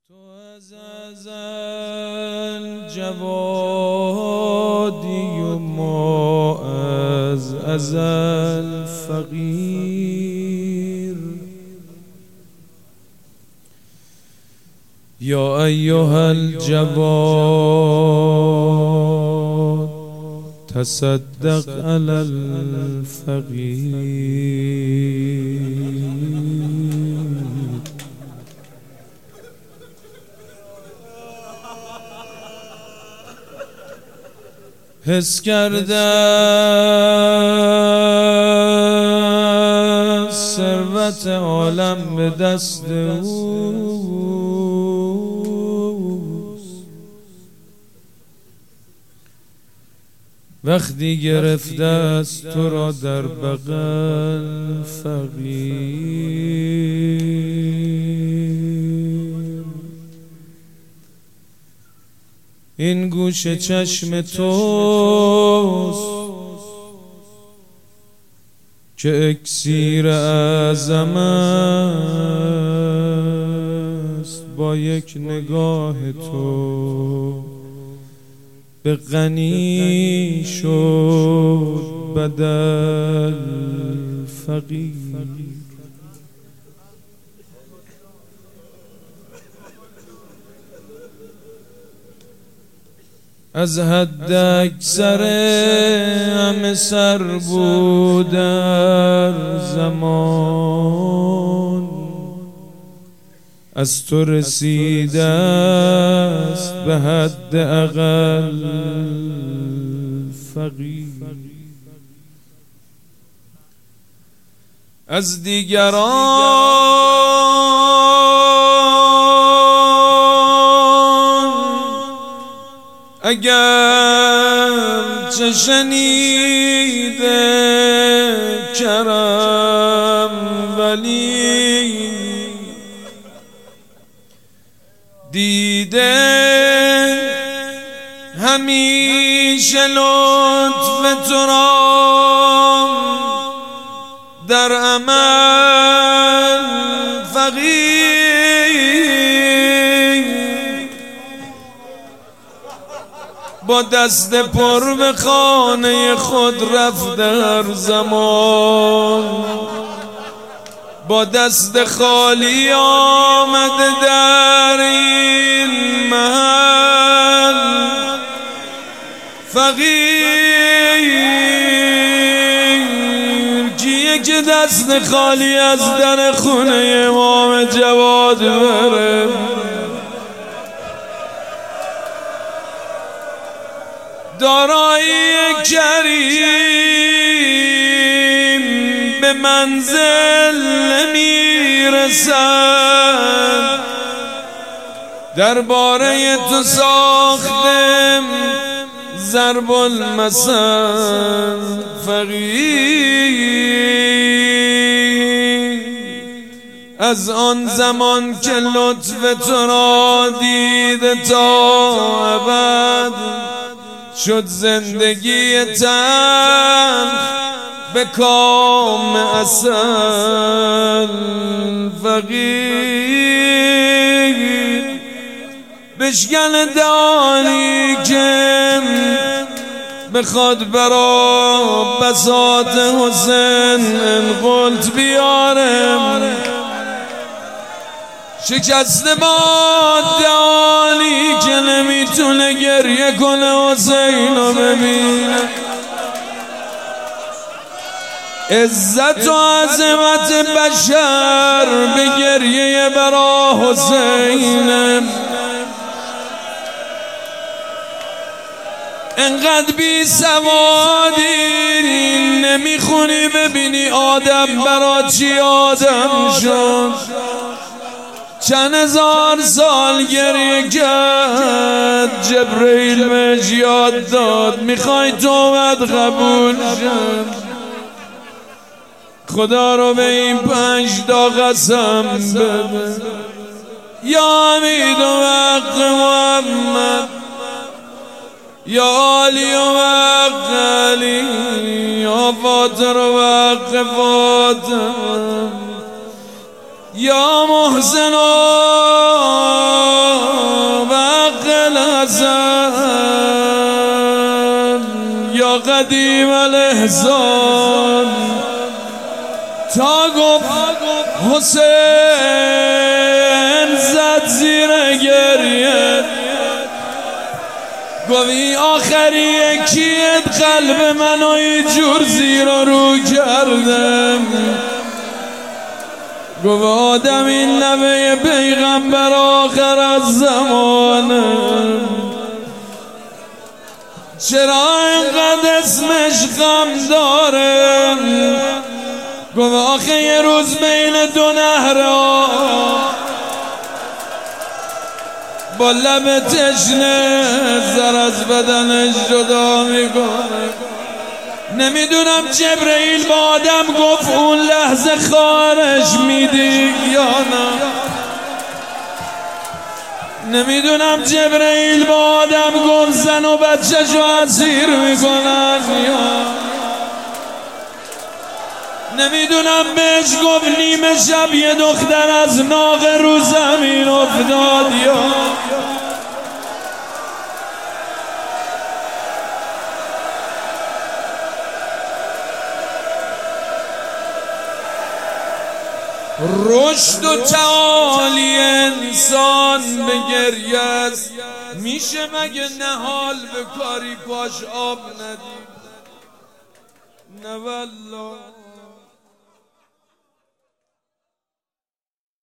تو از ازل جوادی و ما از ازل فقیر. یا ایها الجواد تصدق علی الفقیر. حس کرده ثروت عالم به دست اوست، وقتی گرفته است تو را در بغل فقیر. این گوش چشم توست که اکسیر اعظم است، با یک نگاه تو به غنی شد بدل فقیر. از حد اکثر همه سر بود در زمان، از تو رسیده است به حد اقل فقیر. از دیگران اگر چه شنیده کرم، ولی دیده همیشه لطف تو را در عمل فقیر. با دست پر به خانه خود رفت در زمان، با دست خالی آمده در این محل فقیر. کیه که دست خالی از در خونه امام جواد بره؟ دارایی کریم به منزل نمیرسد، درباره تو ساختم ضرب المثل فقیر. از آن زمان که لطف تو را دیده تا ابد، شد زندگی تلخ به کام عسل فقیر. بشکن دانی که بخواد برا بساط حسین انقلت بیارم، شکست باد دانی که نمیتونه گریه کنه حسین رو ببینه. عزت و عظمت بشر به گریه برا حسینه. انقدر بی سوادی نمیخونی ببینی آدم برا چی آدم شد. چند هزار سال گریه کرد، جبرئیل بهش یاد داد میخوای توبت قبول شد. خدا رو به این 5 تا قسم بده، یا امید و حق محمد، یا علی و حق علی، یا فاطر و حق فاطر، یا محسن قدیم الاحسان تا گفت حسین زد زیر گریه گوی آخری یکیت قلب منو اینجور زیر رو کردم گفت آدم این نبی پیغمبر آخر از زمانم چرا اینقدر اسمش غم داره گفت آخه یه روز بین دو نهرها با لب تشنه زر از بدنش جدا میکنه نمیدونم جبرئیل با آدم گفت اون لحظه خارش میدی یا نه نمیدونم جبرئیل با آدم گفت زن و بچه شو اسیر میکنن یا نمیدونم بهش گفت نیمه شب یه دختر از ناقه رو زمین افتاد یا رشد و تعالی انسان به گریه است میشه مگه نهال به کاری پاش آب ندی نه والله